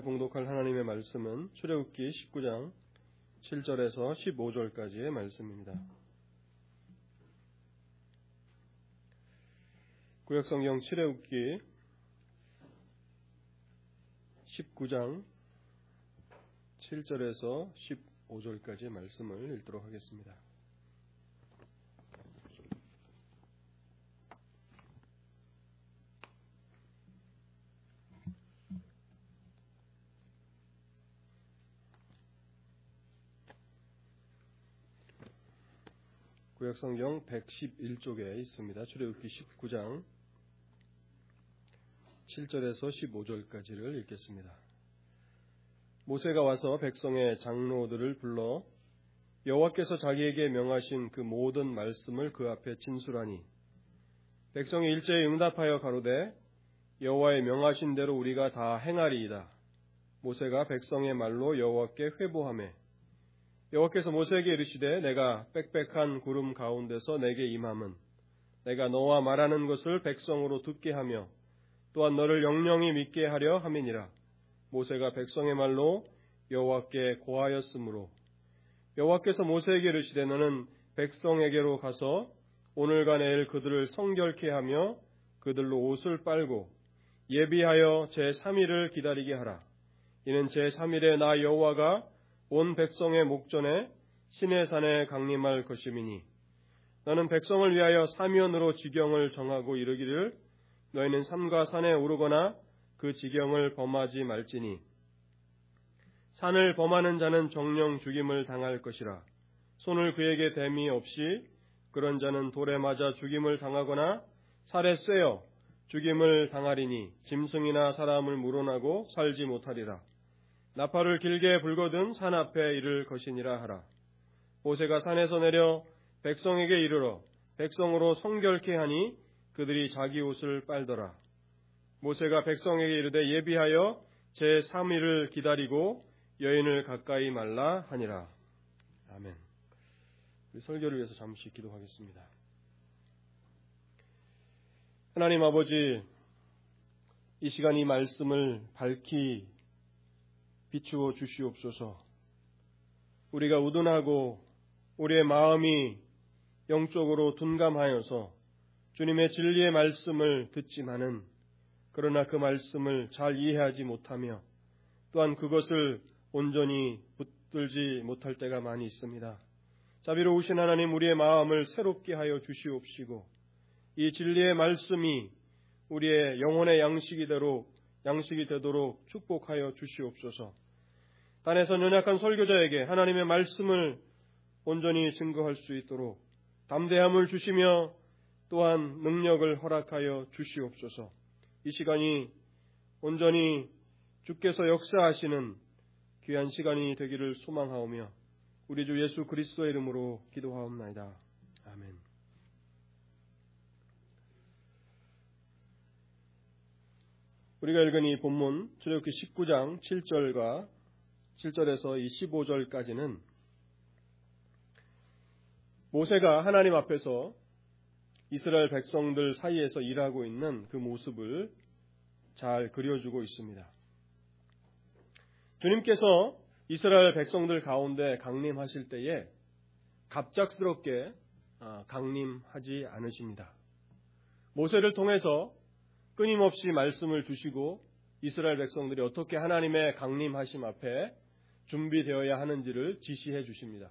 봉독할 하나님의 말씀은 출애굽기 19장 7절에서 15절까지의 말씀입니다. 구약성경 출애굽기 19장 7절에서 15절까지의 말씀을 읽도록 하겠습니다. 구약성경 111쪽에 있습니다. 출애굽기 19장 7절에서 15절까지를 읽겠습니다. 모세가 와서 백성의 장로들을 불러 여호와께서 자기에게 명하신 그 모든 말씀을 그 앞에 진술하니 백성이 일제히 응답하여 가로되 여호와의 명하신 대로 우리가 다 행하리이다. 모세가 백성의 말로 여호와께 회보하매 여호와께서 모세에게 이르시되 내가 빽빽한 구름 가운데서 내게 임함은 내가 너와 말하는 것을 백성으로 듣게 하며 또한 너를 영영히 믿게 하려 함이니라. 모세가 백성의 말로 여호와께 고하였으므로 여호와께서 모세에게 이르시되 너는 백성에게로 가서 오늘과 내일 그들을 성결케 하며 그들로 옷을 빨고 예비하여 제3일을 기다리게 하라. 이는 제3일에 나 여호와가 온 백성의 목전에 시내산에 강림할 것임이니 너는 백성을 위하여 사면으로 지경을 정하고 이르기를 너희는 산과 산에 오르거나 그 지경을 범하지 말지니 산을 범하는 자는 정령 죽임을 당할 것이라. 손을 그에게 댐이 없이 그런 자는 돌에 맞아 죽임을 당하거나 살에 쇠어 죽임을 당하리니 짐승이나 사람을 물어나고 살지 못하리라. 나팔을 길게 불거든 산 앞에 이를 것이니라 하라. 모세가 산에서 내려 백성에게 이르러 백성으로 성결케 하니 그들이 자기 옷을 빨더라. 모세가 백성에게 이르되 예비하여 제3일을 기다리고 여인을 가까이 말라 하니라. 아멘. 우리 설교를 위해서 잠시 기도하겠습니다. 하나님 아버지, 이 시간 이 말씀을 밝히 비추어 주시옵소서. 우리가 우둔하고 우리의 마음이 영적으로 둔감하여서 주님의 진리의 말씀을 듣지만은 그러나 그 말씀을 잘 이해하지 못하며 또한 그것을 온전히 붙들지 못할 때가 많이 있습니다. 자비로우신 하나님, 우리의 마음을 새롭게 하여 주시옵시고 이 진리의 말씀이 우리의 영혼의 양식이 되도록 축복하여 주시옵소서. 단에서 연약한 설교자에게 하나님의 말씀을 온전히 증거할 수 있도록 담대함을 주시며 또한 능력을 허락하여 주시옵소서. 이 시간이 온전히 주께서 역사하시는 귀한 시간이 되기를 소망하오며 우리 주 예수 그리스도의 이름으로 기도하옵나이다. 아멘. 우리가 읽은 이 본문 출애굽기 19장 7절에서 15절까지는 모세가 하나님 앞에서 이스라엘 백성들 사이에서 일하고 있는 그 모습을 잘 그려주고 있습니다. 주님께서 이스라엘 백성들 가운데 강림하실 때에 갑작스럽게 강림하지 않으십니다. 모세를 통해서 끊임없이 말씀을 주시고 이스라엘 백성들이 어떻게 하나님의 강림하심 앞에 준비되어야 하는지를 지시해 주십니다.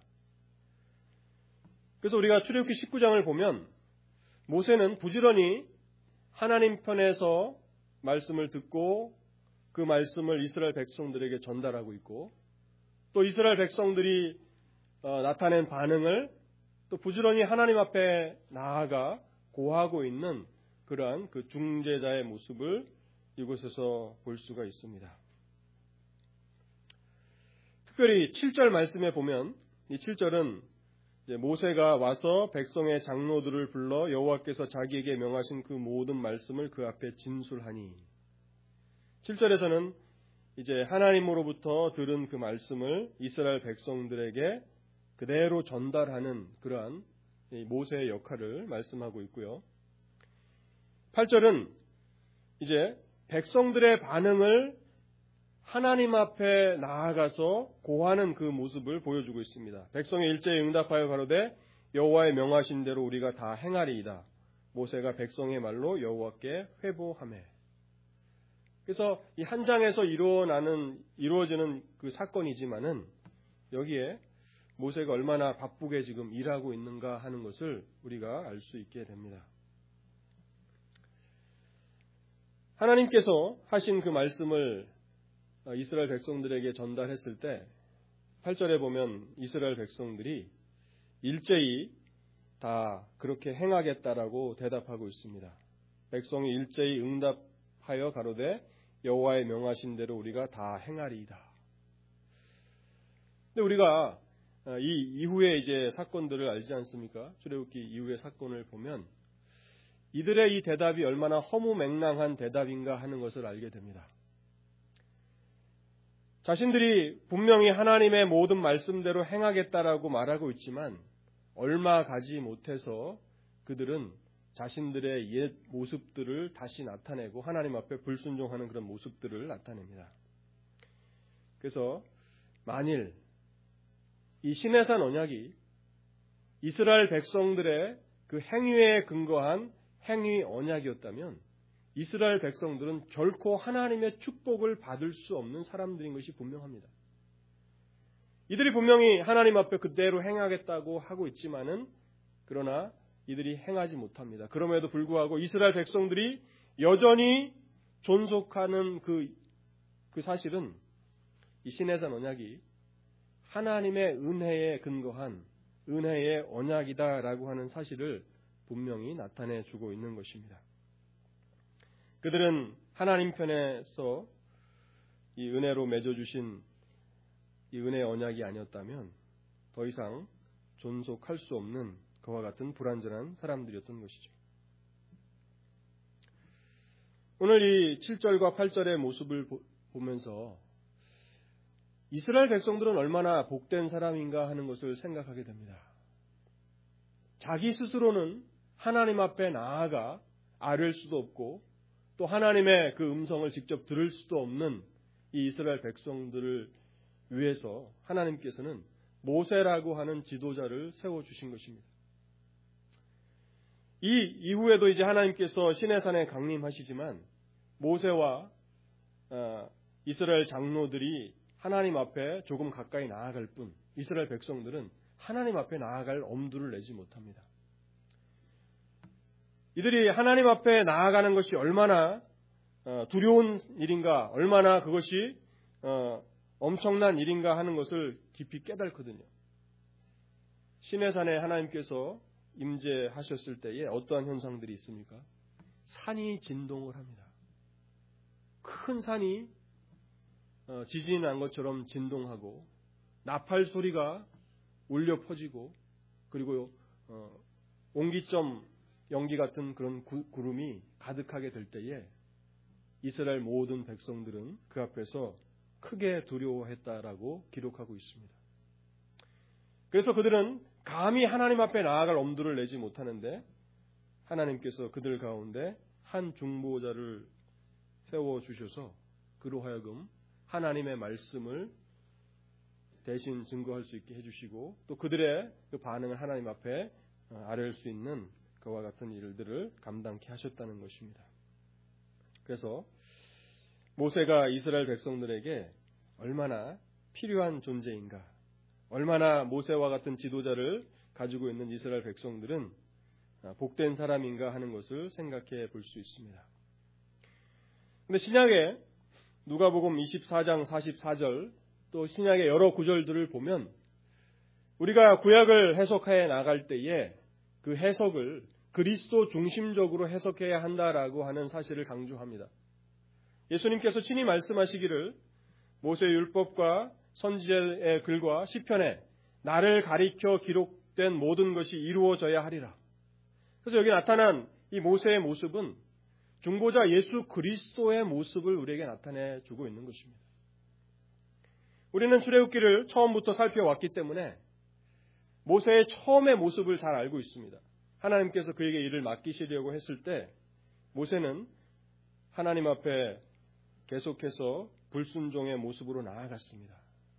그래서 우리가 출애굽기 19장을 보면 모세는 부지런히 하나님 편에서 말씀을 듣고 그 말씀을 이스라엘 백성들에게 전달하고 있고 또 이스라엘 백성들이 나타낸 반응을 또 부지런히 하나님 앞에 나아가 고하고 있는 그러한 그 중재자의 모습을 이곳에서 볼 수가 있습니다. 특별히 7절 말씀에 보면 이 7절은 모세가 와서 백성의 장로들을 불러 여호와께서 자기에게 명하신 그 모든 말씀을 그 앞에 진술하니 7절에서는 이제 하나님으로부터 들은 그 말씀을 이스라엘 백성들에게 그대로 전달하는 그러한 모세의 역할을 말씀하고 있고요. 8절은 이제 백성들의 반응을 하나님 앞에 나아가서 고하는 그 모습을 보여주고 있습니다. 백성의 일제에 응답하여 가로되 여호와의 명하신 대로 우리가 다 행하리이다. 모세가 백성의 말로 여호와께 회보하매. 그래서 이 한 장에서 이루어지는 그 사건이지만은 여기에 모세가 얼마나 바쁘게 지금 일하고 있는가 하는 것을 우리가 알 수 있게 됩니다. 하나님께서 하신 그 말씀을 이스라엘 백성들에게 전달했을 때 8절에 보면 이스라엘 백성들이 일제히 다 그렇게 행하겠다라고 대답하고 있습니다. 백성이 일제히 응답하여 가로되 여호와의 명하신 대로 우리가 다 행하리이다. 근데 우리가 이 이후에 이제 사건들을 알지 않습니까? 출애굽기 이후의 사건을 보면 이들의 이 대답이 얼마나 허무맹랑한 대답인가 하는 것을 알게 됩니다. 자신들이 분명히 하나님의 모든 말씀대로 행하겠다라고 말하고 있지만 얼마 가지 못해서 그들은 자신들의 옛 모습들을 다시 나타내고 하나님 앞에 불순종하는 그런 모습들을 나타냅니다. 그래서 만일 이 시내산 언약이 이스라엘 백성들의 그 행위에 근거한 행위 언약이었다면 이스라엘 백성들은 결코 하나님의 축복을 받을 수 없는 사람들인 것이 분명합니다. 이들이 분명히 하나님 앞에 그대로 행하겠다고 하고 있지만은 그러나 이들이 행하지 못합니다. 그럼에도 불구하고 이스라엘 백성들이 여전히 존속하는 그 사실은 이 시내산 언약이 하나님의 은혜에 근거한 은혜의 언약이다라고 하는 사실을 분명히 나타내 주고 있는 것입니다. 그들은 하나님 편에서 이 은혜로 맺어주신 이 은혜의 언약이 아니었다면 더 이상 존속할 수 없는 그와 같은 불완전한 사람들이었던 것이죠. 오늘 이 7절과 8절의 모습을 보면서 이스라엘 백성들은 얼마나 복된 사람인가 하는 것을 생각하게 됩니다. 자기 스스로는 하나님 앞에 나아가 아뢰을 수도 없고 또 하나님의 그 음성을 직접 들을 수도 없는 이 이스라엘 백성들을 위해서 하나님께서는 모세라고 하는 지도자를 세워주신 것입니다. 이 이후에도 이제 하나님께서 시내산에 강림하시지만 모세와 이스라엘 장로들이 하나님 앞에 조금 가까이 나아갈 뿐 이스라엘 백성들은 하나님 앞에 나아갈 엄두를 내지 못합니다. 이들이 하나님 앞에 나아가는 것이 얼마나 두려운 일인가, 얼마나 그것이 엄청난 일인가 하는 것을 깊이 깨닫거든요. 시내산에 하나님께서 임재하셨을 때에 어떠한 현상들이 있습니까? 산이 진동을 합니다. 큰 산이 지진이 난 것처럼 진동하고 나팔 소리가 울려 퍼지고 그리고 옹기점 연기 같은 그런 구름이 가득하게 될 때에 이스라엘 모든 백성들은 그 앞에서 크게 두려워했다라고 기록하고 있습니다. 그래서 그들은 감히 하나님 앞에 나아갈 엄두를 내지 못하는데 하나님께서 그들 가운데 한 중보자를 세워주셔서 그로 하여금 하나님의 말씀을 대신 증거할 수 있게 해주시고 또 그들의 그 반응을 하나님 앞에 아뢰을 수 있는 그와 같은 일들을 감당케 하셨다는 것입니다. 그래서 모세가 이스라엘 백성들에게 얼마나 필요한 존재인가, 얼마나 모세와 같은 지도자를 가지고 있는 이스라엘 백성들은 복된 사람인가 하는 것을 생각해 볼 수 있습니다. 그런데 신약에 누가복음 24장 44절 또 신약의 여러 구절들을 보면 우리가 구약을 해석해 나갈 때에 그 해석을 그리스도 중심적으로 해석해야 한다라고 하는 사실을 강조합니다. 예수님께서 친히 말씀하시기를 모세 율법과 선지자의 글과 시편에 나를 가리켜 기록된 모든 것이 이루어져야 하리라. 그래서 여기 나타난 이 모세의 모습은 중보자 예수 그리스도의 모습을 우리에게 나타내 주고 있는 것입니다. 우리는 출애굽기를 처음부터 살펴왔기 때문에 모세의 처음의 모습을 잘 알고 있습니다. 하나님께서 그에게 일을 맡기시려고 했을 때 모세는 하나님 앞에 계속해서 불순종의 모습으로 나아갔습니다.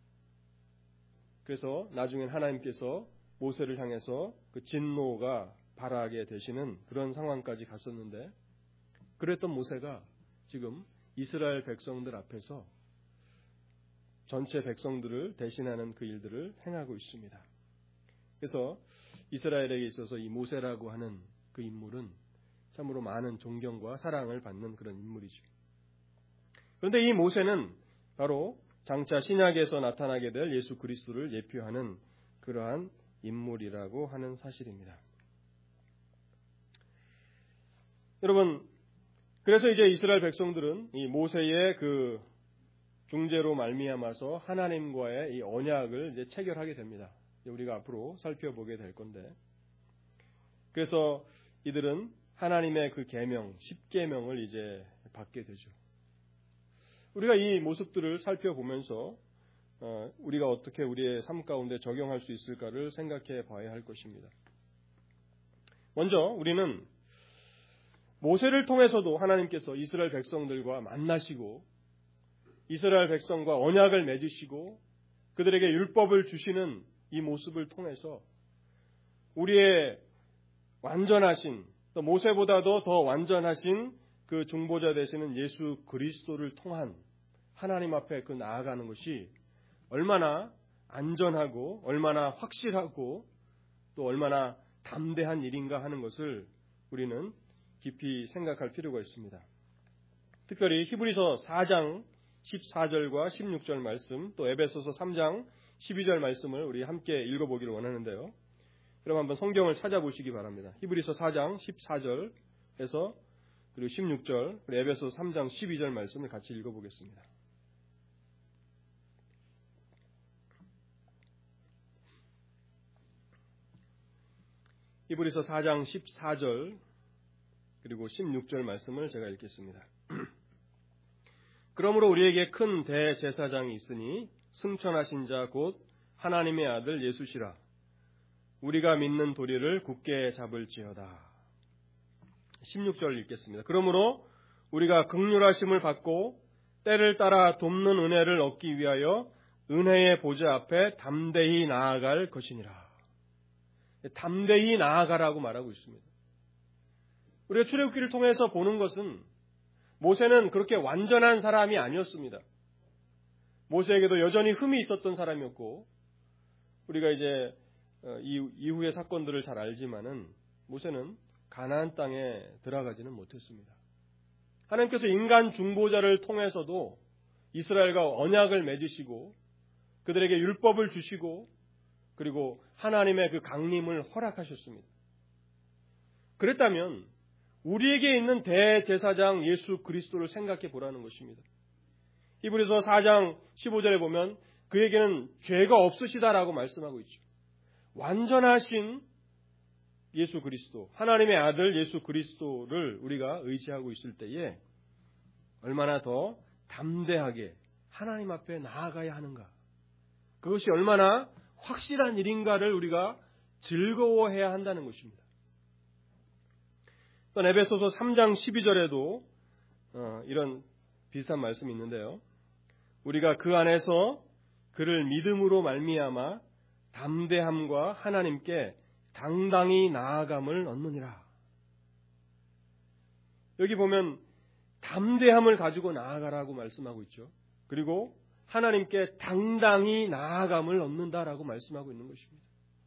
그래서 나중엔 하나님께서 모세를 향해서 그 진노가 발하게 되시는 그런 상황까지 갔었는데, 그랬던 모세가 지금 이스라엘 백성들 앞에서 전체 백성들을 대신하는 그 일들을 행하고 있습니다. 그래서 이스라엘에게 있어서 이 모세라고 하는 그 인물은 참으로 많은 존경과 사랑을 받는 그런 인물이죠. 그런데 이 모세는 바로 장차 신약에서 나타나게 될 예수 그리스도를 예표하는 그러한 인물이라고 하는 사실입니다. 여러분, 그래서 이제 이스라엘 백성들은 이 모세의 그 중재로 말미암아서 하나님과의 이 언약을 이제 체결하게 됩니다. 우리가 앞으로 살펴보게 될 건데, 그래서 이들은 하나님의 그 계명, 10계명을 이제 받게 되죠. 우리가 이 모습들을 살펴보면서 우리가 어떻게 우리의 삶 가운데 적용할 수 있을까를 생각해 봐야 할 것입니다. 먼저 우리는 모세를 통해서도 하나님께서 이스라엘 백성들과 만나시고 이스라엘 백성과 언약을 맺으시고 그들에게 율법을 주시는 이 모습을 통해서 우리의 완전하신, 또 모세보다도 더 완전하신 그 중보자 되시는 예수 그리스도를 통한 하나님 앞에 그 나아가는 것이 얼마나 안전하고 얼마나 확실하고 또 얼마나 담대한 일인가 하는 것을 우리는 깊이 생각할 필요가 있습니다. 특별히 히브리서 4장 14절과 16절 말씀, 또 에베소서 3장 12절 말씀을 우리 함께 읽어보기를 원하는데요. 그럼 한번 성경을 찾아보시기 바랍니다. 히브리서 4장 14절에서 그리고 16절, 그리고 에베소서 3장 12절 말씀을 같이 읽어보겠습니다. 히브리서 4장 14절 그리고 16절 말씀을 제가 읽겠습니다. 그러므로 우리에게 큰 대제사장이 있으니 승천하신 자 곧 하나님의 아들 예수시라. 우리가 믿는 도리를 굳게 잡을지어다. 16절 읽겠습니다. 그러므로 우리가 긍휼하심을 받고 때를 따라 돕는 은혜를 얻기 위하여 은혜의 보좌 앞에 담대히 나아갈 것이니라. 담대히 나아가라고 말하고 있습니다. 우리가 출애굽기를 통해서 보는 것은 모세는 그렇게 완전한 사람이 아니었습니다. 모세에게도 여전히 흠이 있었던 사람이었고, 우리가 이제 이후의 사건들을 잘 알지만은 모세는 가나안 땅에 들어가지는 못했습니다. 하나님께서 인간 중보자를 통해서도 이스라엘과 언약을 맺으시고 그들에게 율법을 주시고 그리고 하나님의 그 강림을 허락하셨습니다. 그랬다면 우리에게 있는 대제사장 예수 그리스도를 생각해 보라는 것입니다. 히브리서 4장 15절에 보면 그에게는 죄가 없으시다라고 말씀하고 있죠. 완전하신 예수 그리스도, 하나님의 아들 예수 그리스도를 우리가 의지하고 있을 때에 얼마나 더 담대하게 하나님 앞에 나아가야 하는가, 그것이 얼마나 확실한 일인가를 우리가 즐거워해야 한다는 것입니다. 또 에베소서 3장 12절에도 이런 비슷한 말씀이 있는데요. 우리가 그 안에서 그를 믿음으로 말미암아 담대함과 하나님께 당당히 나아감을 얻느니라. 여기 보면 담대함을 가지고 나아가라고 말씀하고 있죠. 그리고 하나님께 당당히 나아감을 얻는다라고 말씀하고 있는 것입니다.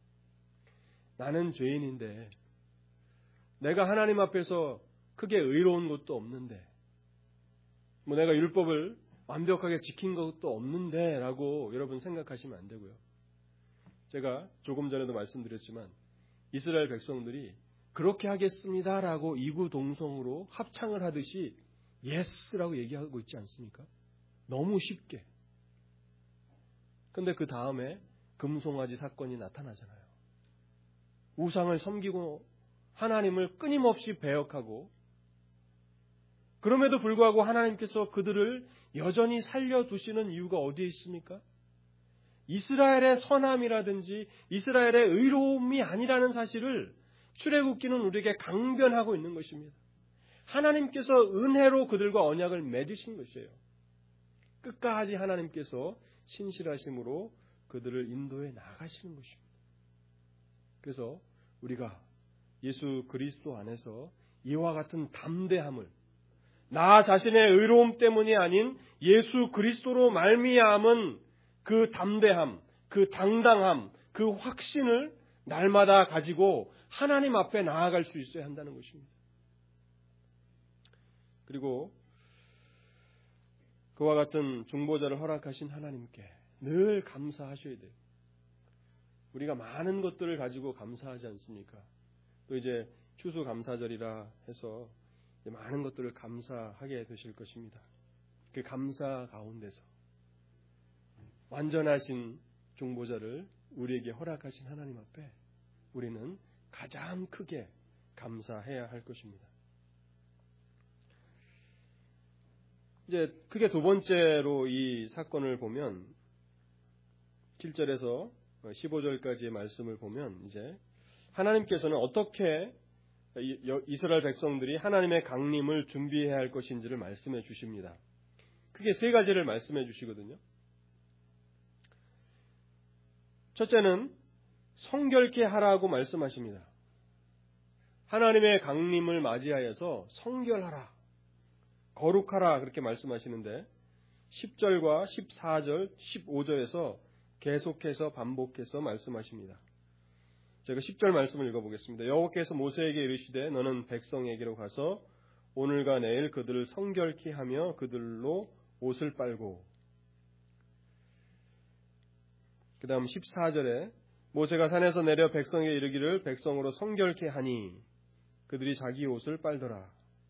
나는 죄인인데 내가 하나님 앞에서 크게 의로운 것도 없는데 내가 율법을 완벽하게 지킨 것도 없는데 라고 여러분 생각하시면 안 되고요. 제가 조금 전에도 말씀드렸지만 이스라엘 백성들이 그렇게 하겠습니다라고 이구동성으로 합창을 하듯이 예스라고 얘기하고 있지 않습니까? 너무 쉽게. 그런데 그 다음에 금송아지 사건이 나타나잖아요. 우상을 섬기고 하나님을 끊임없이 배역하고, 그럼에도 불구하고 하나님께서 그들을 여전히 살려두시는 이유가 어디에 있습니까? 이스라엘의 선함이라든지 이스라엘의 의로움이 아니라는 사실을 출애굽기는 우리에게 강변하고 있는 것입니다. 하나님께서 은혜로 그들과 언약을 맺으신 것이에요. 끝까지 하나님께서 신실하심으로 그들을 인도해 나가시는 것입니다. 그래서 우리가 예수 그리스도 안에서 이와 같은 담대함을, 나 자신의 의로움 때문이 아닌 예수 그리스도로 말미암은 그 담대함, 그 당당함, 그 확신을 날마다 가지고 하나님 앞에 나아갈 수 있어야 한다는 것입니다. 그리고 그와 같은 중보자를 허락하신 하나님께 늘 감사하셔야 돼요. 우리가 많은 것들을 가지고 감사하지 않습니까? 또 이제 추수감사절이라 해서 많은 것들을 감사하게 되실 것입니다. 그 감사 가운데서 완전하신 중보자를 우리에게 허락하신 하나님 앞에 우리는 가장 크게 감사해야 할 것입니다. 이제 크게 두 번째로 이 사건을 보면 7절에서 15절까지의 말씀을 보면 이제 하나님께서는 어떻게 이스라엘 백성들이 하나님의 강림을 준비해야 할 것인지를 말씀해 주십니다. 크게 세 가지를 말씀해 주시거든요. 첫째는 성결케 하라고 말씀하십니다. 하나님의 강림을 맞이하여서 성결하라, 거룩하라 그렇게 말씀하시는데 10절과 14절, 15절에서 계속해서 반복해서 말씀하십니다. 제가 10절 말씀을 읽어보겠습니다. 여호와께서 모세에게 이르시되 너는 백성에게로 가서 오늘과 내일 그들을 성결케 하며 그들로 옷을 빨고, 그 다음 14절에 모세가 산에서 내려 백성에게 이르기를 백성으로 성결케 하니 그들이 자기 옷을 빨더라.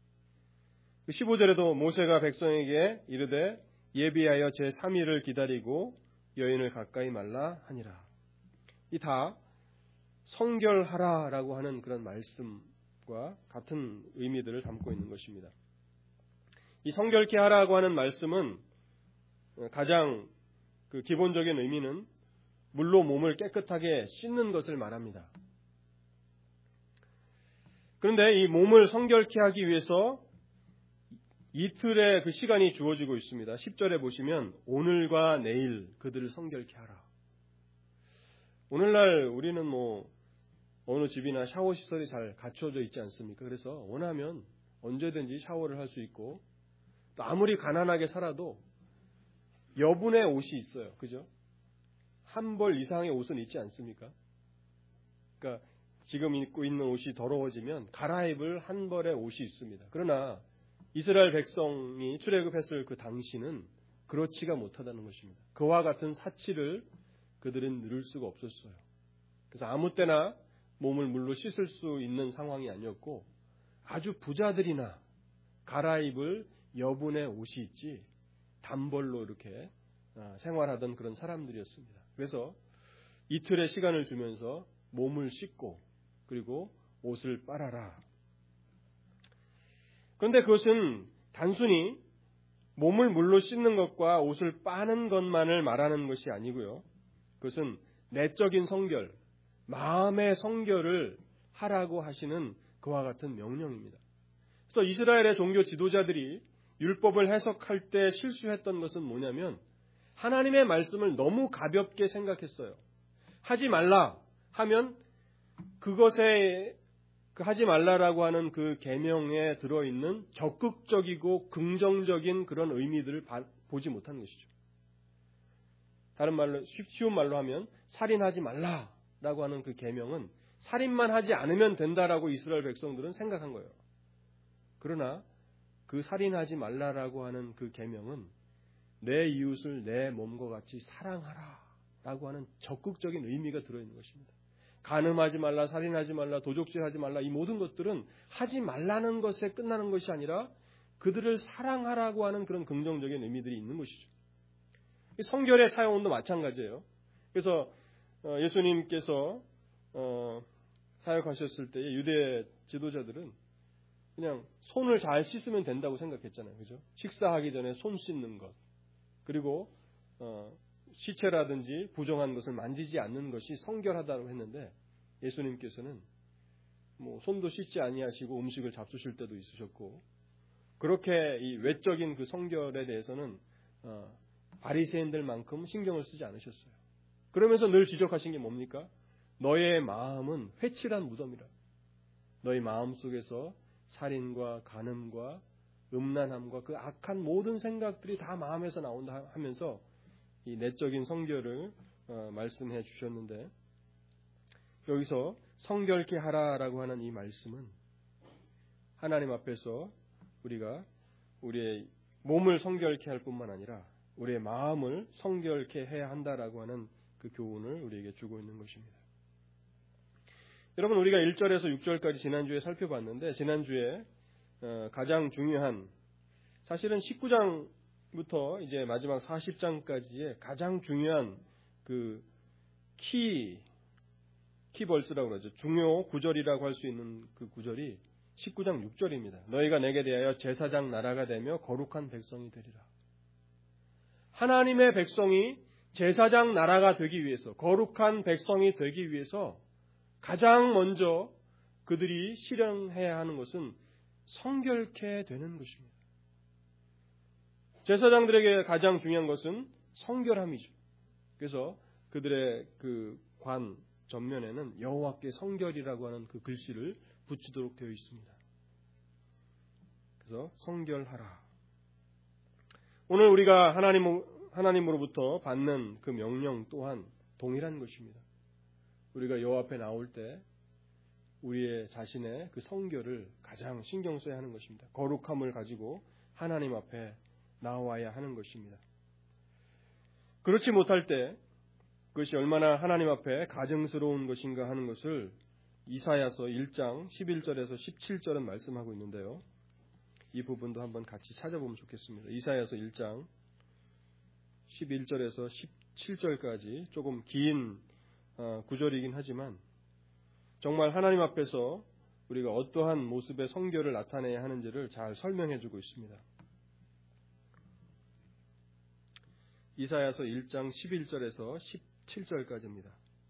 15절에도 모세가 백성에게 이르되 예비하여 제3일을 기다리고 여인을 가까이 말라 하니라. 이 다 성결하라라고 하는 그런 말씀과 같은 의미들을 담고 있는 것입니다. 이 성결케 하라고 하는 말씀은 가장 그 기본적인 의미는 물로 몸을 깨끗하게 씻는 것을 말합니다. 그런데 이 몸을 성결케 하기 위해서 이틀의 그 시간이 주어지고 있습니다. 10절에 보시면 오늘과 내일 그들을 성결케 하라. 오늘날 우리는 어느 집이나 샤워 시설이 잘 갖춰져 있지 않습니까? 그래서 원하면 언제든지 샤워를 할 수 있고 또 아무리 가난하게 살아도 여분의 옷이 있어요. 그죠? 한 벌 이상의 옷은 있지 않습니까? 그러니까 지금 입고 있는 옷이 더러워지면 갈아입을 한 벌의 옷이 있습니다. 그러나 이스라엘 백성이 출애굽했을 그 당시는 그렇지가 못하다는 것입니다. 그와 같은 사치를 그들은 누릴 수가 없었어요. 그래서 아무 때나 몸을 물로 씻을 수 있는 상황이 아니었고 아주 부자들이나 갈아입을 여분의 옷이 있지 단벌로 이렇게 생활하던 그런 사람들이었습니다. 그래서 이틀의 시간을 주면서 몸을 씻고 그리고 옷을 빨아라. 그런데 그것은 단순히 몸을 물로 씻는 것과 옷을 빠는 것만을 말하는 것이 아니고요. 그것은 내적인 성결, 마음의 성결을 하라고 하시는 그와 같은 명령입니다. 그래서 이스라엘의 종교 지도자들이 율법을 해석할 때 실수했던 것은 뭐냐면 하나님의 말씀을 너무 가볍게 생각했어요. 하지 말라 하면 그것에 하지 말라라고 하는 그 계명에 들어있는 적극적이고 긍정적인 그런 의미들을 보지 못한 것이죠. 다른 말로 쉬운 말로 하면 살인하지 말라라고 하는 그 계명은 살인만 하지 않으면 된다라고 이스라엘 백성들은 생각한 거예요. 그러나 그 살인하지 말라라고 하는 그 계명은 내 이웃을 내 몸과 같이 사랑하라라고 하는 적극적인 의미가 들어있는 것입니다. 간음하지 말라, 살인하지 말라, 도적질하지 말라, 이 모든 것들은 하지 말라는 것에 끝나는 것이 아니라 그들을 사랑하라고 하는 그런 긍정적인 의미들이 있는 것이죠. 성결의 사용도 마찬가지예요. 그래서 예수님께서 사역하셨을 때 유대 지도자들은 그냥 손을 잘 씻으면 된다고 생각했잖아요. 그죠? 식사하기 전에 손 씻는 것, 그리고 시체라든지 부정한 것을 만지지 않는 것이 성결하다고 했는데 예수님께서는 손도 씻지 아니하시고 음식을 잡수실 때도 있으셨고 그렇게 이 외적인 그 성결에 대해서는 바리새인들만큼 신경을 쓰지 않으셨어요. 그러면서 늘 지적하신 게 뭡니까? 너의 마음은 회칠한 무덤이라. 너희 마음 속에서 살인과 간음과 음란함과 그 악한 모든 생각들이 다 마음에서 나온다 하면서 이 내적인 성결을 말씀해 주셨는데, 여기서 성결케 하라라고 하는 이 말씀은 하나님 앞에서 우리가 우리의 몸을 성결케 할 뿐만 아니라 우리의 마음을 성결케 해야 한다라고 하는 그 교훈을 우리에게 주고 있는 것입니다. 여러분, 우리가 1절에서 6절까지 지난주에 살펴봤는데, 지난주에 가장 중요한, 사실은 19장부터 이제 마지막 40장까지의 가장 중요한 그 키벌스라고 그러죠. 중요 구절이라고 할 수 있는 그 구절이 19장 6절입니다. 너희가 내게 대하여 제사장 나라가 되며 거룩한 백성이 되리라. 하나님의 백성이 제사장 나라가 되기 위해서, 거룩한 백성이 되기 위해서 가장 먼저 그들이 실행해야 하는 것은 성결케 되는 것입니다. 제사장들에게 가장 중요한 것은 성결함이죠. 그래서 그들의 그 관 전면에는 여호와께 성결이라고 하는 그 글씨를 붙이도록 되어 있습니다. 그래서 성결하라. 오늘 우리가 하나님으로부터 받는 그 명령 또한 동일한 것입니다. 우리가 여호와 앞에 나올 때 우리의 자신의 그 성결을 가장 신경 써야 하는 것입니다. 거룩함을 가지고 하나님 앞에 나와야 하는 것입니다. 그렇지 못할 때 그것이 얼마나 하나님 앞에 가증스러운 것인가 하는 것을 이사야서 1장 11절에서 17절은 말씀하고 있는데요. 이 부분도 한번 같이 찾아보면 좋겠습니다. 이사야서 1장 11절에서 17절까지 조금 긴 구절이긴 하지만 정말 하나님 앞에서 우리가 어떠한 모습의 성결을 나타내야 하는지를 잘 설명해 주고 있습니다. 이사야서 1장 11절에서 17절까지입니다.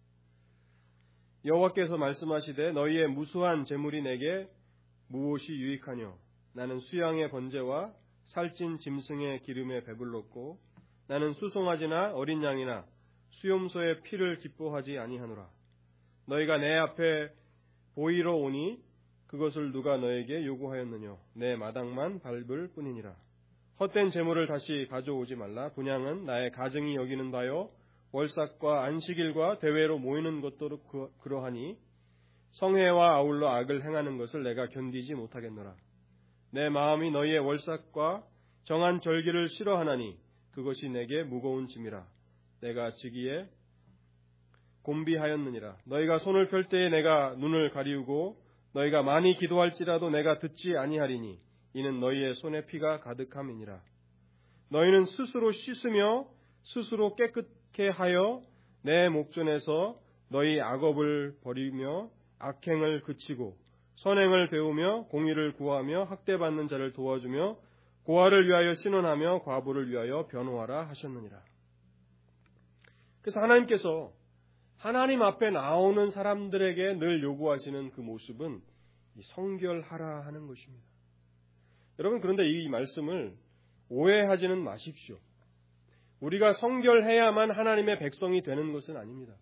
여호와께서 말씀하시되 너희의 무수한 재물이 내게 무엇이 유익하뇨? 나는 수양의 번제와 살찐 짐승의 기름에 배불렀고 나는 수송아지나 어린 양이나 수염소의 피를 기뻐하지 아니하노라. 너희가 내 앞에 보이러 오니 그것을 누가 너에게 요구하였느뇨? 내 마당만 밟을 뿐이니라. 헛된 재물을 다시 가져오지 말라. 분향은 나의 가증이 여기는 바요 월삭과 안식일과 대회로 모이는 것도 그러하니 성회와 아울러 악을 행하는 것을 내가 견디지 못하겠노라. 내 마음이 너희의 월삭과 정한 절기를 싫어하나니 그것이 내게 무거운 짐이라. 내가 지기에 곤비하였느니라. 너희가 손을 펼 때에 내가 눈을 가리우고 너희가 많이 기도할지라도 내가 듣지 아니하리니 이는 너희의 손에 피가 가득함이니라. 너희는 스스로 씻으며 스스로 깨끗게 하여 내 목전에서 너희 악업을 버리며 악행을 그치고 선행을 배우며 공의를 구하며 학대받는 자를 도와주며 고아를 위하여 신원하며 과부를 위하여 변호하라 하셨느니라. 그래서 하나님께서 하나님 앞에 나오는 사람들에게 늘 요구하시는 그 모습은 성결하라 하는 것입니다. 여러분, 그런데 이 말씀을 오해하지는 마십시오. 우리가 성결해야만 하나님의 백성이 되는 것은 아닙니다.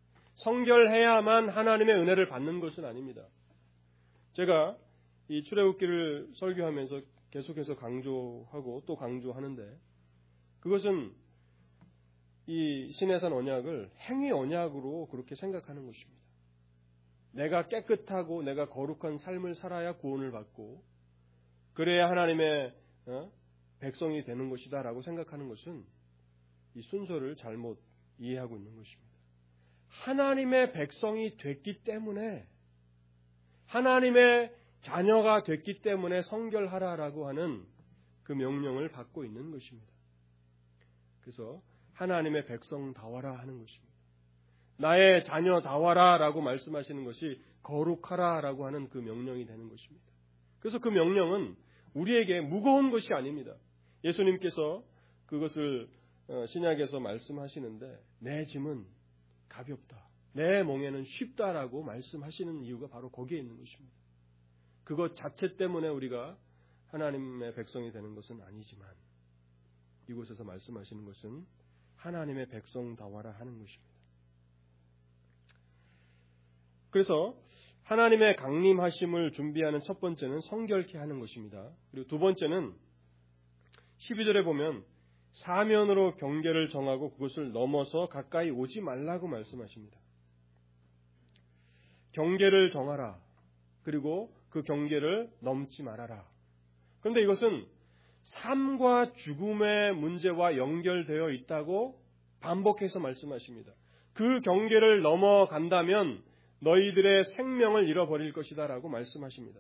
성결해야만 하나님의 은혜를 받는 것은 아닙니다. 제가 이 출애굽기를 설교하면서 계속해서 강조하고 또 강조하는데 그것은 이 시내산 언약을 행위 언약으로 그렇게 생각하는 것입니다. 내가 깨끗하고 내가 거룩한 삶을 살아야 구원을 받고 그래야 하나님의 백성이 되는 것이다 라고 생각하는 것은 이 순서를 잘못 이해하고 있는 것입니다. 하나님의 백성이 됐기 때문에 하나님의 자녀가 됐기 때문에 성결하라라고 하는 그 명령을 받고 있는 것입니다. 그래서 하나님의 백성다워라 하는 것입니다. 나의 자녀다워라라고 말씀하시는 것이 거룩하라라고 하는 그 명령이 되는 것입니다. 그래서 그 명령은 우리에게 무거운 것이 아닙니다. 예수님께서 그것을 신약에서 말씀하시는데 내 짐은 가볍다. 내 멍에는 쉽다라고 말씀하시는 이유가 바로 거기에 있는 것입니다. 그것 자체 때문에 우리가 하나님의 백성이 되는 것은 아니지만 이곳에서 말씀하시는 것은 하나님의 백성다워라 하는 것입니다. 그래서 하나님의 강림하심을 준비하는 첫 번째는 성결케 하는 것입니다. 그리고 두 번째는 12절에 보면 사면으로 경계를 정하고 그것을 넘어서 가까이 오지 말라고 말씀하십니다. 경계를 정하라. 그리고 그 경계를 넘지 말아라. 그런데 이것은 삶과 죽음의 문제와 연결되어 있다고 반복해서 말씀하십니다. 그 경계를 넘어간다면 너희들의 생명을 잃어버릴 것이다 라고 말씀하십니다.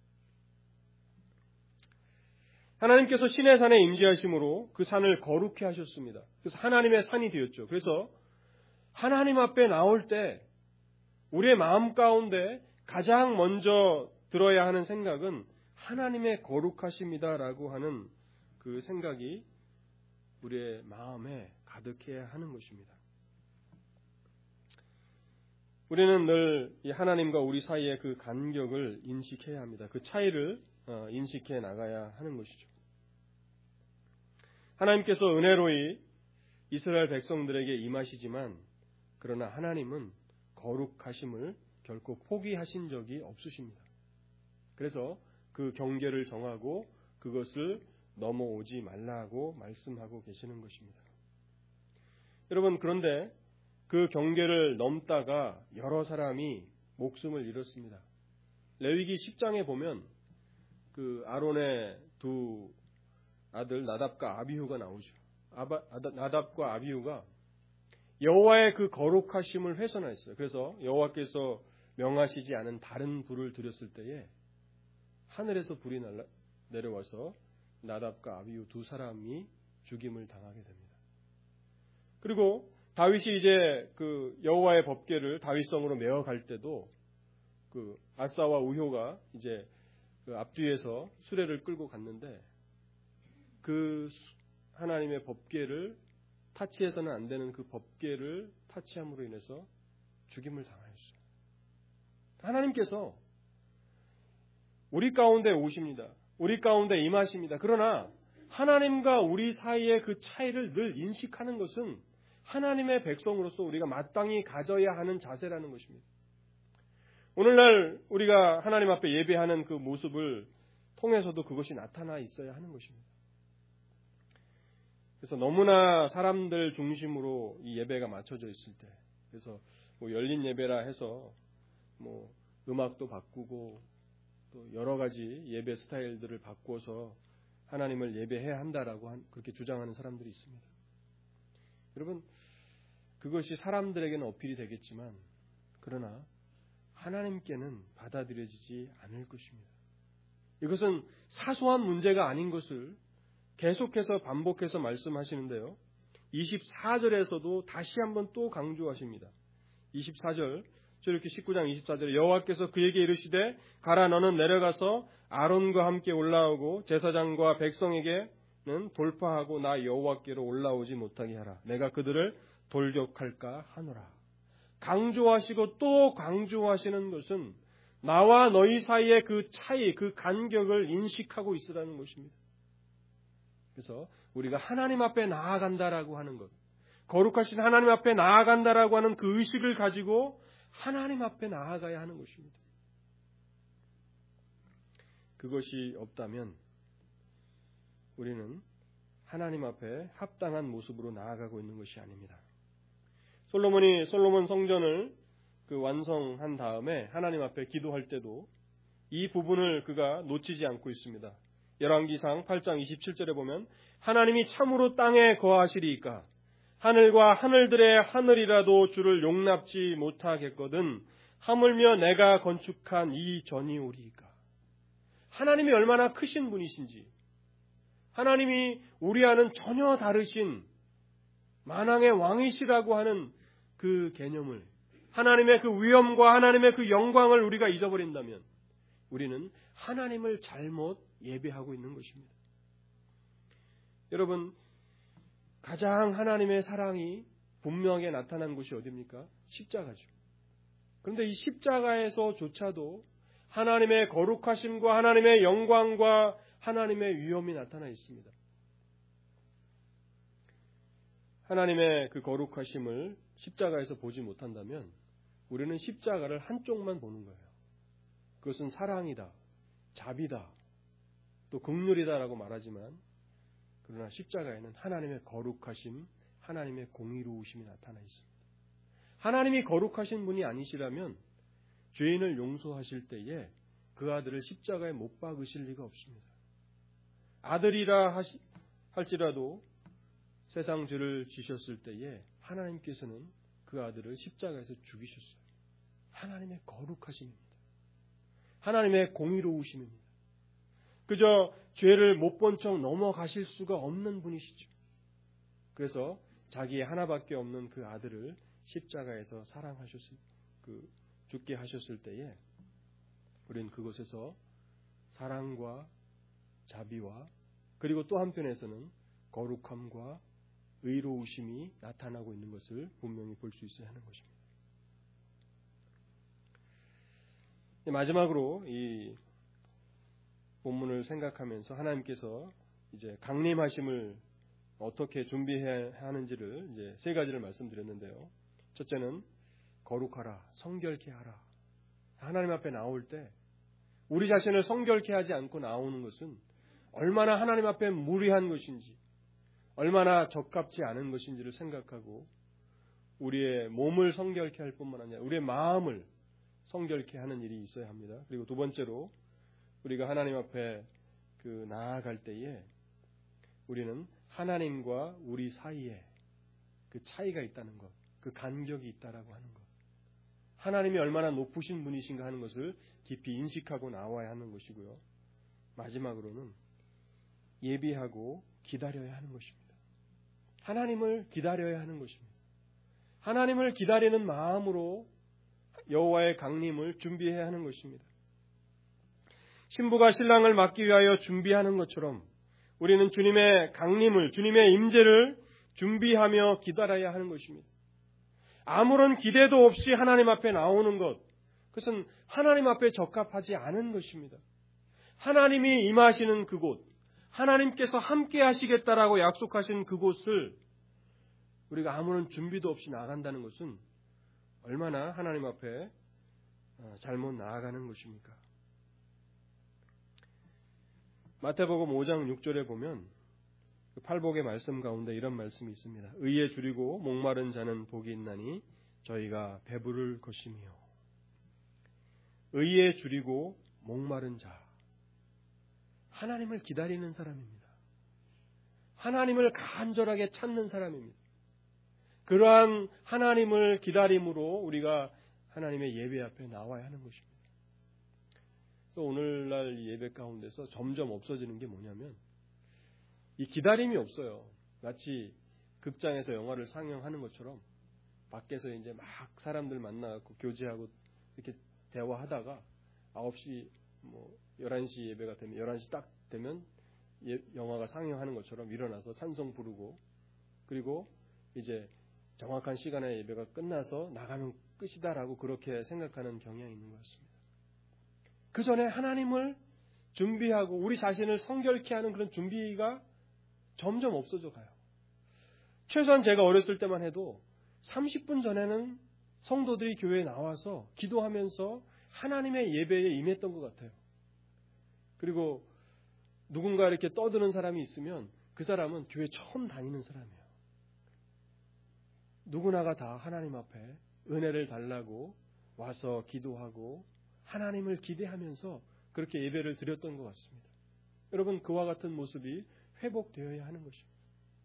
하나님께서 시내 산에 임재하심으로 그 산을 거룩히 하셨습니다. 그래서 하나님의 산이 되었죠. 그래서 하나님 앞에 나올 때 우리의 마음 가운데 가장 먼저 들어야 하는 생각은 하나님의 거룩하심이다라고 하는 그 생각이 우리의 마음에 가득해야 하는 것입니다. 우리는 늘 이 하나님과 우리 사이의 그 간격을 인식해야 합니다. 그 차이를 인식해 나가야 하는 것이죠. 하나님께서 은혜로이 이스라엘 백성들에게 임하시지만 그러나 하나님은 거룩하심을 결코 포기하신 적이 없으십니다. 그래서 그 경계를 정하고 그것을 넘어오지 말라고 말씀하고 계시는 것입니다. 여러분, 그런데 그 경계를 넘다가 여러 사람이 목숨을 잃었습니다. 레위기 10장에 보면 그 아론의 두 아들 나답과 아비후가 나오죠. 나답과 아비후가 여호와의 그 거룩하심을 훼손했어요. 그래서 여호와께서 명하시지 않은 다른 불을 들였을 때에 하늘에서 불이 내려와서 나답과 아비후 두 사람이 죽임을 당하게 됩니다. 그리고 다윗이 이제 그 여호와의 법궤를 다윗성으로 메어갈 때도 그 아사와 우효가 이제 그 앞뒤에서 수레를 끌고 갔는데 그 하나님의 법궤를 타치해서는 안 되는 그 법궤를 타치함으로 인해서 죽임을 당하였어요. 하나님께서 우리 가운데 오십니다. 우리 가운데 임하십니다. 그러나 하나님과 우리 사이의 그 차이를 늘 인식하는 것은 하나님의 백성으로서 우리가 마땅히 가져야 하는 자세라는 것입니다. 오늘날 우리가 하나님 앞에 예배하는 그 모습을 통해서도 그것이 나타나 있어야 하는 것입니다. 그래서 너무나 사람들 중심으로 이 예배가 맞춰져 있을 때, 그래서 뭐 열린 예배라 해서 뭐 음악도 바꾸고 또 여러 가지 예배 스타일들을 바꿔서 하나님을 예배해야 한다라고 그렇게 주장하는 사람들이 있습니다. 여러분, 그것이 사람들에게는 어필이 되겠지만 그러나 하나님께는 받아들여지지 않을 것입니다. 이것은 사소한 문제가 아닌 것을 계속해서 반복해서 말씀하시는데요. 24절에서도 다시 한번 또 강조하십니다. 24절, 이렇게 19장 24절에 여호와께서 그에게 이르시되 가라 너는 내려가서 아론과 함께 올라오고 제사장과 백성에게는 돌파하고 나 여호와께로 올라오지 못하게 하라. 내가 그들을 돌격할까 하노라. 강조하시고 또 강조하시는 것은 나와 너희 사이의 그 차이, 그 간격을 인식하고 있으라는 것입니다. 그래서 우리가 하나님 앞에 나아간다라고 하는 것, 거룩하신 하나님 앞에 나아간다라고 하는 그 의식을 가지고 하나님 앞에 나아가야 하는 것입니다. 그것이 없다면 우리는 하나님 앞에 합당한 모습으로 나아가고 있는 것이 아닙니다. 솔로몬 성전을 그 완성한 다음에 하나님 앞에 기도할 때도 이 부분을 그가 놓치지 않고 있습니다. 열왕기상 8장 27절에 보면 하나님이 참으로 땅에 거하시리이까 하늘과 하늘들의 하늘이라도 주를 용납지 못하겠거든 하물며 내가 건축한 이 전이 오리이까. 하나님이 얼마나 크신 분이신지, 하나님이 우리와는 전혀 다르신 만왕의 왕이시라고 하는 그 개념을, 하나님의 그 위엄과 하나님의 그 영광을 우리가 잊어버린다면 우리는 하나님을 잘못 예배하고 있는 것입니다. 여러분, 가장 하나님의 사랑이 분명하게 나타난 곳이 어디입니까? 십자가죠. 그런데 이 십자가에서조차도 하나님의 거룩하심과 하나님의 영광과 하나님의 위엄이 나타나 있습니다. 하나님의 그 거룩하심을 십자가에서 보지 못한다면 우리는 십자가를 한쪽만 보는 거예요. 그것은 사랑이다, 자비다, 또 긍휼이다라고 말하지만 그러나 십자가에는 하나님의 거룩하심, 하나님의 공의로우심이 나타나 있습니다. 하나님이 거룩하신 분이 아니시라면 죄인을 용서하실 때에 그 아들을 십자가에 못 박으실 리가 없습니다. 아들이라 할지라도 세상 죄를 지셨을 때에 하나님께서는 그 아들을 십자가에서 죽이셨어요. 하나님의 거룩하심입니다. 하나님의 공의로우심입니다. 그저 죄를 못 본 척 넘어가실 수가 없는 분이시죠. 그래서 자기의 하나밖에 없는 그 아들을 십자가에서 죽게 하셨을 때에 우리는 그곳에서 사랑과 자비와 그리고 또 한편에서는 거룩함과 의로우심이 나타나고 있는 것을 분명히 볼 수 있어야 하는 것입니다. 마지막으로 이 본문을 생각하면서 하나님께서 이제 강림하심을 어떻게 준비해야 하는지를 이제 세 가지를 말씀드렸는데요. 첫째는 거룩하라, 성결케 하라. 하나님 앞에 나올 때 우리 자신을 성결케 하지 않고 나오는 것은 얼마나 하나님 앞에 무리한 것인지, 얼마나 적합지 않은 것인지를 생각하고 우리의 몸을 성결케 할 뿐만 아니라 우리의 마음을 성결케 하는 일이 있어야 합니다. 그리고 두 번째로 우리가 하나님 앞에 나아갈 때에 우리는 하나님과 우리 사이에 그 차이가 있다는 것, 그 간격이 있다라고 하는 것, 하나님이 얼마나 높으신 분이신가 하는 것을 깊이 인식하고 나와야 하는 것이고요. 마지막으로는 예비하고 기다려야 하는 것입니다. 하나님을 기다려야 하는 것입니다. 하나님을 기다리는 마음으로 여호와의 강림을 준비해야 하는 것입니다. 신부가 신랑을 맞기 위하여 준비하는 것처럼 우리는 주님의 강림을, 주님의 임재를 준비하며 기다려야 하는 것입니다. 아무런 기대도 없이 하나님 앞에 나오는 것, 그것은 하나님 앞에 적합하지 않은 것입니다. 하나님이 임하시는 그곳, 하나님께서 함께 하시겠다라고 약속하신 그곳을 우리가 아무런 준비도 없이 나간다는 것은 얼마나 하나님 앞에 잘못 나아가는 것입니까? 마태복음 5장 6절에 보면 그 팔복의 말씀 가운데 이런 말씀이 있습니다. 의에 줄이고 목마른 자는 복이 있나니 저희가 배부를 것이며. 의에 줄이고 목마른 자, 하나님을 기다리는 사람입니다. 하나님을 간절하게 찾는 사람입니다. 그러한 하나님을 기다림으로 우리가 하나님의 예배 앞에 나와야 하는 것입니다. 그래서 오늘날 예배 가운데서 점점 없어지는 게 뭐냐면 이 기다림이 없어요. 마치 극장에서 영화를 상영하는 것처럼 밖에서 이제 막 사람들 만나고 교제하고 이렇게 대화하다가 9시 11시 예배가 되면 11시 딱 되면 영화가 상영하는 것처럼 일어나서 찬송 부르고 그리고 이제 정확한 시간에 예배가 끝나서 나가면 끝이다라고 그렇게 생각하는 경향이 있는 것 같습니다. 그 전에 하나님을 준비하고 우리 자신을 성결케 하는 그런 준비가 점점 없어져 가요. 최소한 제가 어렸을 때만 해도 30분 전에는 성도들이 교회에 나와서 기도하면서 하나님의 예배에 임했던 것 같아요. 그리고 누군가 이렇게 떠드는 사람이 있으면 그 사람은 교회 처음 다니는 사람이에요. 누구나가 다 하나님 앞에 은혜를 달라고 와서 기도하고 하나님을 기대하면서 그렇게 예배를 드렸던 것 같습니다. 여러분, 그와 같은 모습이 회복되어야 하는 것입니다.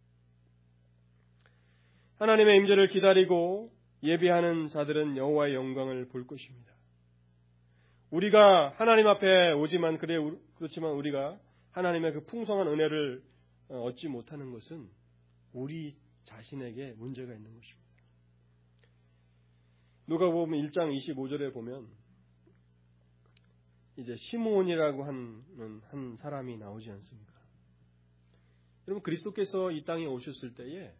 하나님의 임재를 기다리고 예배하는 자들은 여호와의 영광을 볼 것입니다. 우리가 하나님 앞에 오지만 그렇지만 우리가 하나님의 그 풍성한 은혜를 얻지 못하는 것은 우리 자신에게 문제가 있는 것입니다. 누가복음 1장 25절에 보면 이제 시므온이라고 하는 한 사람이 나오지 않습니까? 여러분, 그리스도께서 이 땅에 오셨을 때에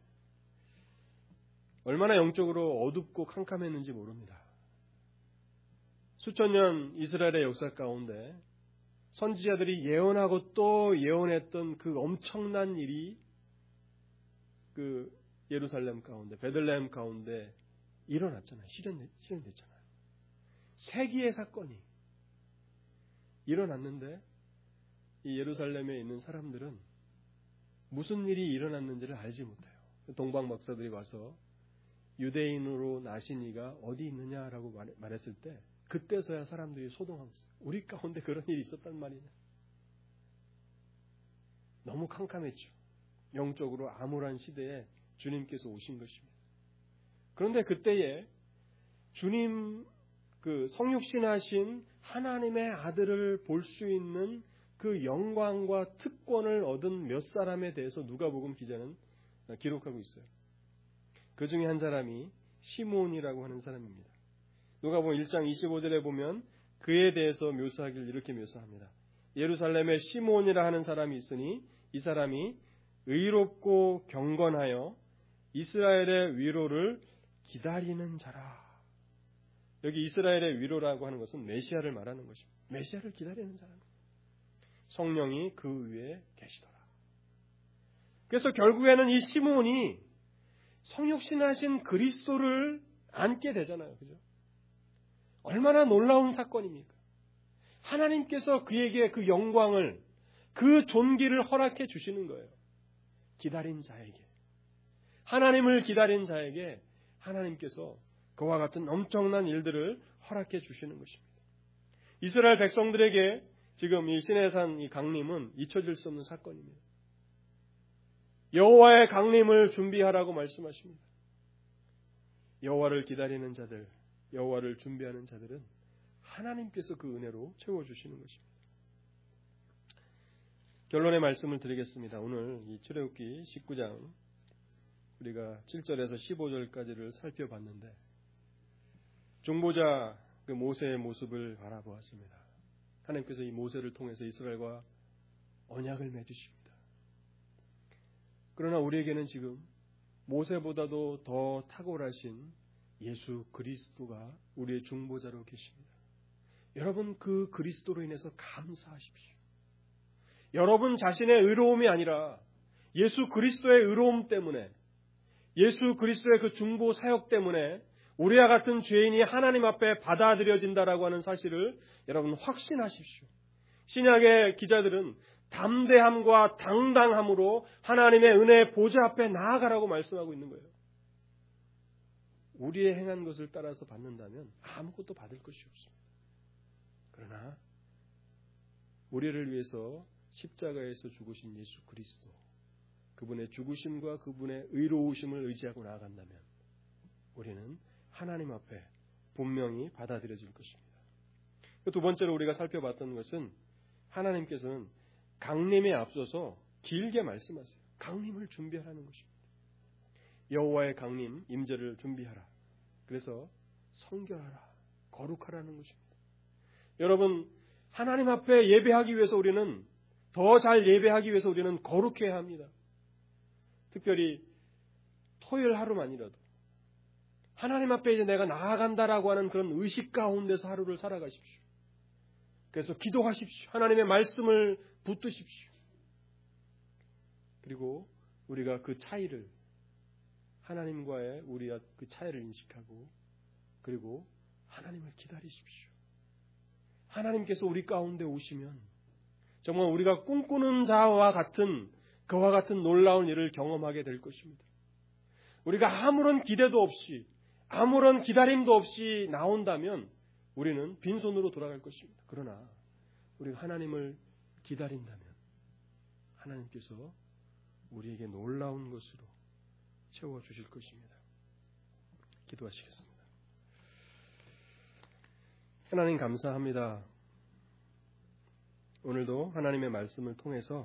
얼마나 영적으로 어둡고 캄캄했는지 모릅니다. 수천 년 이스라엘의 역사 가운데 선지자들이 예언하고 또 예언했던 그 엄청난 일이 예루살렘 가운데, 베들레헴 가운데 일어났잖아요. 실현됐잖아요. 세기의 사건이 일어났는데 이 예루살렘에 있는 사람들은 무슨 일이 일어났는지를 알지 못해요. 동방 박사들이 와서 유대인으로 나신 이가 어디 있느냐라고 말했을 때 그때서야 사람들이 소동하고 있어요. 우리 가운데 그런 일이 있었단 말이냐. 너무 캄캄했죠. 영적으로 암울한 시대에 주님께서 오신 것입니다. 그런데 그때에 주님 그 성육신하신 하나님의 아들을 볼 수 있는 그 영광과 특권을 얻은 몇 사람에 대해서 누가복음 기자는 기록하고 있어요. 그 중에 한 사람이 시몬이라고 하는 사람입니다. 누가복음 1장 25절에 보면 그에 대해서 묘사하길 이렇게 묘사합니다. 예루살렘에 시몬이라 하는 사람이 있으니 이 사람이 의롭고 경건하여 이스라엘의 위로를 기다리는 자라. 여기 이스라엘의 위로라고 하는 것은 메시아를 말하는 것입니다. 메시아를 기다리는 자라는 거예요. 성령이 그 위에 계시더라. 그래서 결국에는 이 시몬이 성육신하신 그리스도를 안게 되잖아요. 그죠? 얼마나 놀라운 사건입니까? 하나님께서 그에게 그 영광을, 그 존귀를 허락해 주시는 거예요. 기다린 자에게. 하나님을 기다린 자에게 하나님께서 그와 같은 엄청난 일들을 허락해 주시는 것입니다. 이스라엘 백성들에게 지금 이 시내산 이 강림은 잊혀질 수 없는 사건입니다. 여호와의 강림을 준비하라고 말씀하십니다. 여호와를 기다리는 자들, 여호와를 준비하는 자들은 하나님께서 그 은혜로 채워주시는 것입니다. 결론의 말씀을 드리겠습니다. 오늘 이 출애굽기 19장 우리가 7절에서 15절까지를 살펴봤는데 중보자 그 모세의 모습을 바라보았습니다. 하나님께서 이 모세를 통해서 이스라엘과 언약을 맺으십니다. 그러나 우리에게는 지금 모세보다도 더 탁월하신 예수 그리스도가 우리의 중보자로 계십니다. 여러분 그 그리스도로 인해서 감사하십시오. 여러분 자신의 의로움이 아니라 예수 그리스도의 의로움 때문에, 예수 그리스도의 그 중보 사역 때문에 우리와 같은 죄인이 하나님 앞에 받아들여진다라고 하는 사실을 여러분 확신하십시오. 신약의 기자들은 담대함과 당당함으로 하나님의 은혜의 보좌 앞에 나아가라고 말씀하고 있는 거예요. 우리의 행한 것을 따라서 받는다면 아무것도 받을 것이 없습니다. 그러나 우리를 위해서 십자가에서 죽으신 예수 그리스도, 그분의 죽으심과 그분의 의로우심을 의지하고 나아간다면 우리는 하나님 앞에 분명히 받아들여질 것입니다. 두 번째로 우리가 살펴봤던 것은 하나님께서는 강림에 앞서서 길게 말씀하세요. 강림을 준비하라는 것입니다. 여호와의 강림, 임재를 준비하라. 그래서 성결하라, 거룩하라는 것입니다. 여러분, 하나님 앞에 예배하기 위해서 우리는 더 잘 예배하기 위해서 우리는 거룩해야 합니다. 특별히 토요일 하루만이라도 하나님 앞에 이제 내가 나아간다라고 하는 그런 의식 가운데서 하루를 살아가십시오. 그래서 기도하십시오. 하나님의 말씀을 붙드십시오. 그리고 우리가 그 차이를, 하나님과의 우리가 그 차이를 인식하고 그리고 하나님을 기다리십시오. 하나님께서 우리 가운데 오시면 정말 우리가 꿈꾸는 자와 같은 그와 같은 놀라운 일을 경험하게 될 것입니다. 우리가 아무런 기대도 없이 아무런 기다림도 없이 나온다면 우리는 빈손으로 돌아갈 것입니다. 그러나 우리가 하나님을 기다린다면 하나님께서 우리에게 놀라운 것으로 채워주실 것입니다. 기도하시겠습니다. 하나님 감사합니다. 오늘도 하나님의 말씀을 통해서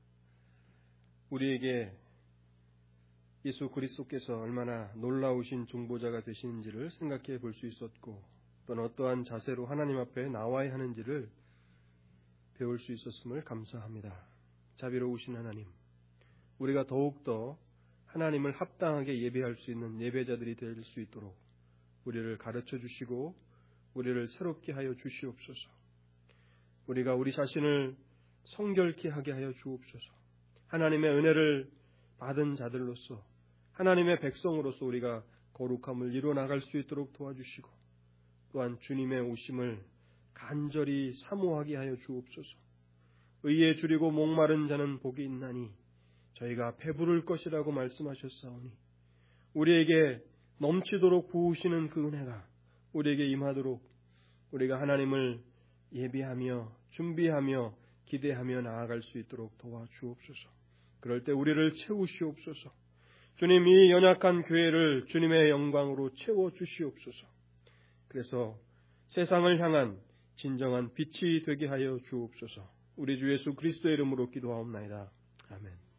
우리에게 예수 그리스도께서 얼마나 놀라우신 중보자가 되시는지를 생각해 볼 수 있었고 또는 어떠한 자세로 하나님 앞에 나와야 하는지를 배울 수 있었음을 감사합니다. 자비로우신 하나님, 우리가 더욱더 하나님을 합당하게 예배할 수 있는 예배자들이 될 수 있도록 우리를 가르쳐 주시고 우리를 새롭게 하여 주시옵소서. 우리가 우리 자신을 성결케 하게 하여 주옵소서. 하나님의 은혜를 받은 자들로서 하나님의 백성으로서 우리가 거룩함을 이뤄나갈 수 있도록 도와주시고 또한 주님의 오심을 간절히 사모하게 하여 주옵소서. 의에 줄이고 목마른 자는 복이 있나니 저희가 배부를 것이라고 말씀하셨사오니 우리에게 넘치도록 부으시는 그 은혜가 우리에게 임하도록 우리가 하나님을 예비하며 준비하며 기대하며 나아갈 수 있도록 도와주옵소서. 그럴 때 우리를 채우시옵소서. 주님, 이 연약한 교회를 주님의 영광으로 채워주시옵소서. 그래서 세상을 향한 진정한 빛이 되게 하여 주옵소서. 우리 주 예수 그리스도의 이름으로 기도하옵나이다. 아멘.